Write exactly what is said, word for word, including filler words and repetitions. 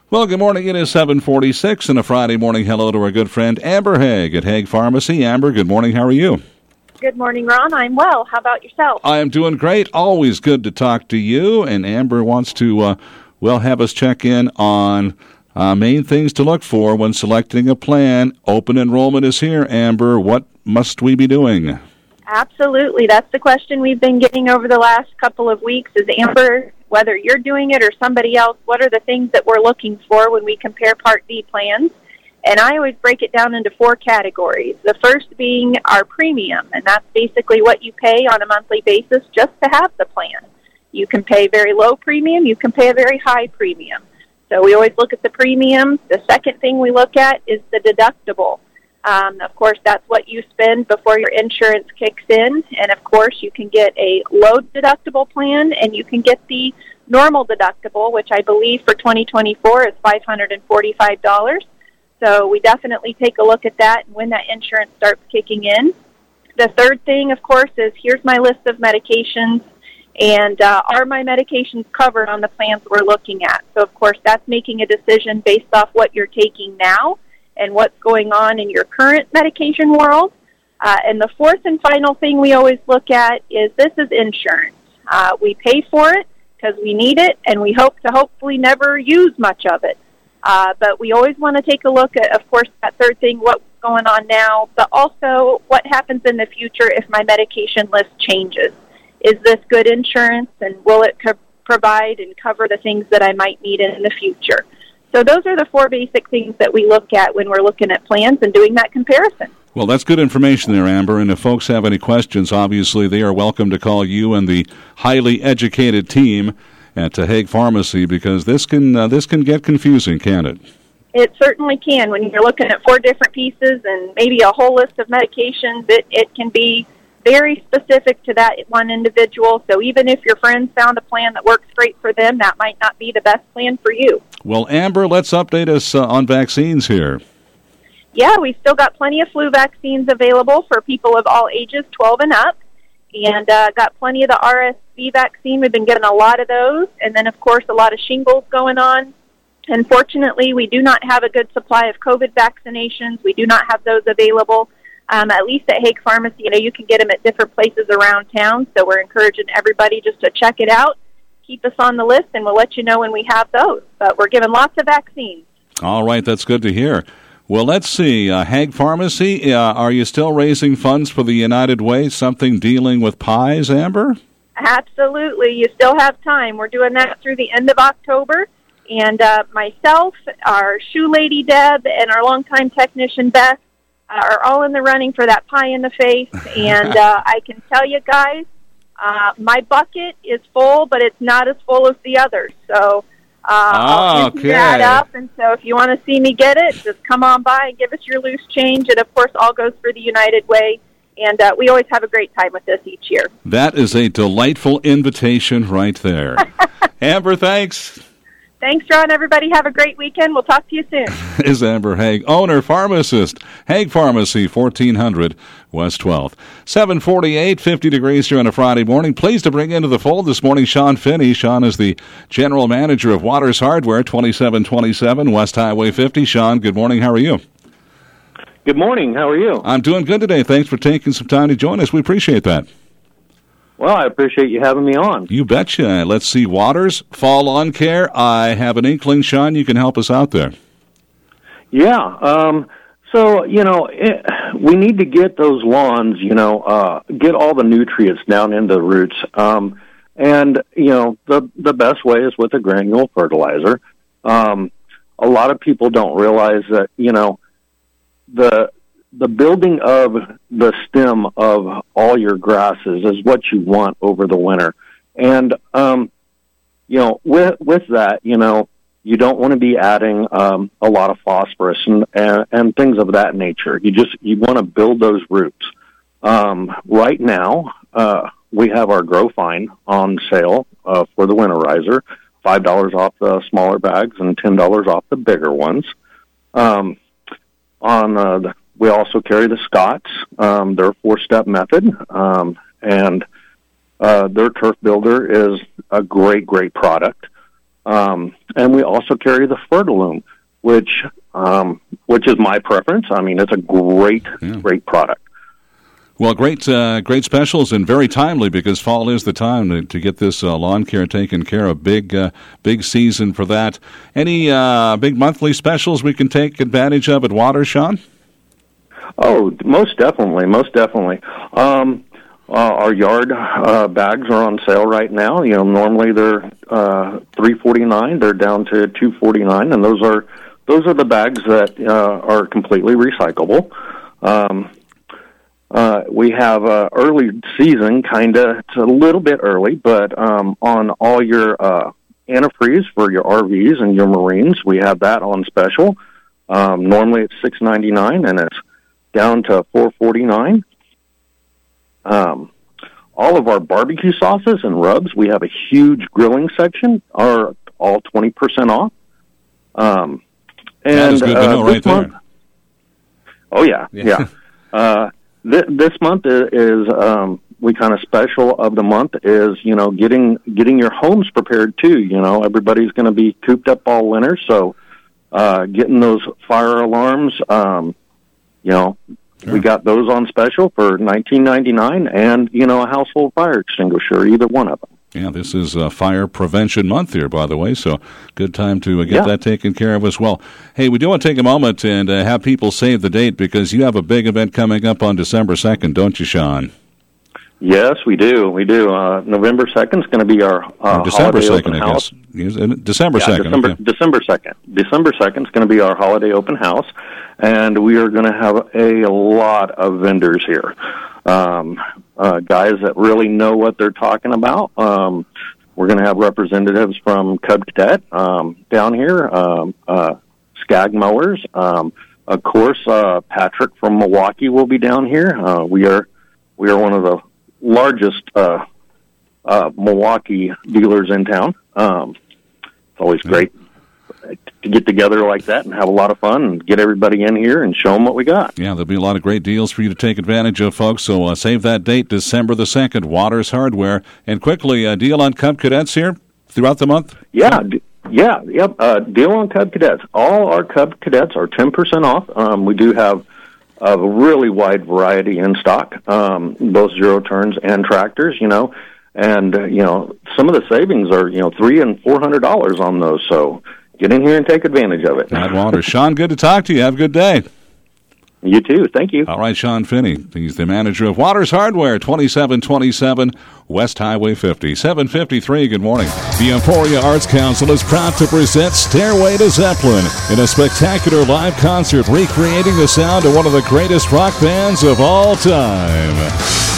Well, good morning. It is seven forty-six and a Friday morning hello to our good friend Amber Haig at Haig Pharmacy. Amber, good morning. How are you? Good morning, Ron. I'm well. How about yourself? I am doing great. Always good to talk to you. And Amber wants to, uh, well, have us check in on uh, main things to look for when selecting a plan. Open enrollment is here, Amber. What must we be doing? Absolutely. That's the question we've been getting over the last couple of weeks is, Amber, whether you're doing it or somebody else, what are the things that we're looking for when we compare Part D plans? And I always break it down into four categories. The first being our premium, and that's basically what you pay on a monthly basis just to have the plan. You can pay very low premium. You can pay a very high premium. So we always look at the premium. The second thing we look at is the deductible. Um, of course, that's what you spend before your insurance kicks in. And, of course, you can get a low deductible plan, and you can get the normal deductible, which I believe for twenty twenty-four is five hundred forty-five dollars. So we definitely take a look at that and when that insurance starts kicking in. The third thing, of course, is here's my list of medications, and uh, are my medications covered on the plans we're looking at? So, of course, that's making a decision based off what you're taking now and what's going on in your current medication world. Uh, and the fourth and final thing we always look at is this is insurance. Uh, we pay for it because we need it, and we hope to hopefully never use much of it. Uh, but we always want to take a look at, of course, that third thing, what's going on now, but also what happens in the future if my medication list changes. Is this good insurance, and will it co- provide and cover the things that I might need in the future? So those are the four basic things that we look at when we're looking at plans and doing that comparison. Well, that's good information there, Amber. And if folks have any questions, obviously they are welcome to call you and the highly educated team at uh, Haig Pharmacy, because this can uh, this can get confusing, can't it? It certainly can. When you're looking at four different pieces and maybe a whole list of medications, it, it can be very specific to that one individual. So even if your friends found a plan that works great for them, that might not be the best plan for you. Well, Amber, let's update us uh, on vaccines here. Yeah, we've still got plenty of flu vaccines available for people of all ages, twelve and up, and uh, got plenty of the R S V vaccine. We've been getting a lot of those, and then, of course, a lot of shingles going on. Unfortunately, we do not have a good supply of COVID vaccinations. We do not have those available. Um, at least at Haig Pharmacy, you know, you can get them at different places around town, so we're encouraging everybody just to check it out, keep us on the list, and we'll let you know when we have those. But we're giving lots of vaccines. All right, that's good to hear. Well, let's see. Uh, Haig Pharmacy, uh, are you still raising funds for the United Way, something dealing with pies, Amber? Absolutely. You still have time. We're doing that through the end of October. And uh, myself, our shoe lady, Deb, and our longtime technician, Beth, are all in the running for that pie in the face. And uh, I can tell you guys, uh, my bucket is full, but it's not as full as the others. So uh, I'll okay. that up. And so if you want to see me get it, just come on by and give us your loose change. And, of course, all goes for the United Way. And uh, we always have a great time with this each year. That is a delightful invitation right there. Amber, thanks. Thanks, Ron. Everybody have a great weekend. We'll talk to you soon. Is Amber Haig, owner, pharmacist, Haig Pharmacy, fourteen hundred West twelfth. seven forty-eight, fifty degrees here on a Friday morning. Pleased to bring into the fold this morning Sean Finney. Sean is the general manager of Waters Hardware, twenty-seven twenty-seven West Highway fifty. Sean, good morning. How are you? Good morning. How are you? I'm doing good today. Thanks for taking some time to join us. We appreciate that. Well, I appreciate you having me on. You betcha. Let's see, Waters, fall lawn care. I have an inkling, Sean, you can help us out there. Yeah. Um, so, you know, it, we need to get those lawns, you know, uh, get all the nutrients down into the roots. Um, and, you know, the, the best way is with a granule fertilizer. Um, a lot of people don't realize that, you know, the the building of the stem of all your grasses is what you want over the winter. And, um, you know, with, with that, you know, you don't want to be adding, um, a lot of phosphorus and, and, and things of that nature. You just, you want to build those roots. Um, right now, uh, we have our Grow Fine on sale, uh, for the winterizer, five dollars off the smaller bags and ten dollars off the bigger ones. Um, on, uh, the, We also carry the Scotts. Um, they're a four-step method, um, and uh, their Turf Builder is a great, great product. Um, and we also carry the Fertilume, which um, which is my preference. I mean, it's a great, yeah. great product. Well, great uh, great specials and very timely because fall is the time to, to get this uh, lawn care taken care of. Big uh, big season for that. Any uh, big monthly specials we can take advantage of at Waters, Sean? Oh, most definitely, most definitely. Um, uh, our yard uh, bags are on sale right now. You know, normally they're uh, three forty-nine. They're down to two forty-nine, and those are those are the bags that uh, are completely recyclable. Um, Uh, we have uh, early season, kind of. It's a little bit early, but um, on all your uh, antifreeze for your R Vs and your Marines, we have that on special. Um, normally it's six ninety-nine, and it's down to four forty-nine. Um, all of our barbecue sauces and rubs, we have a huge grilling section, are all twenty percent off. Um, and that is good to know uh, right month, there. Oh yeah, yeah. yeah. uh, This, this month is um, we kind of special of the month is you know getting getting your homes prepared too. You know everybody's going to be cooped up all winter, so uh, getting those fire alarms. Um, you know sure. we got those on special for nineteen ninety-nine, and you know a household fire extinguisher, either one of them. Yeah, this is uh, Fire Prevention Month here, by the way, so good time to uh, get yeah. that taken care of as well. Hey, we do want to take a moment and uh, have people save the date because you have a big event coming up on December second, don't you, Sean? Yes, we do. We do. Uh, November second is going to be our uh, December holiday second, open I house. guess. December yeah, second. December, okay. December second. December second is going to be our holiday open house, and we are going to have a lot of vendors here. Um, uh, guys that really know what they're talking about. Um, we're going to have representatives from Cub Cadet um, down here, um, uh, Skag Mowers. Um, of course, uh, Patrick from Milwaukee will be down here. Uh, we are we are one of the largest uh, uh, Milwaukee dealers in town. Um, it's always great to get together like that and have a lot of fun and get everybody in here and show them what we got. Yeah, there'll be a lot of great deals for you to take advantage of, folks. So uh, save that date, December the second, Waters Hardware. And quickly, a deal on Cub Cadets here throughout the month? Yeah, d- yeah, yep. Uh, deal on Cub Cadets. All our Cub Cadets are ten percent off. Um, we do have a really wide variety in stock, um, both zero turns and tractors, you know. And, uh, you know, some of the savings are, you know, three and four hundred dollars on those. So get in here and take advantage of it. Matt Waters. Sean, good to talk to you. Have a good day. You too. Thank you. All right, Sean Finney. He's the manager of Waters Hardware, twenty-seven twenty-seven West Highway fifty. seven fifty-three, good morning. The Emporia Arts Council is proud to present Stairway to Zeppelin in a spectacular live concert recreating the sound of one of the greatest rock bands of all time.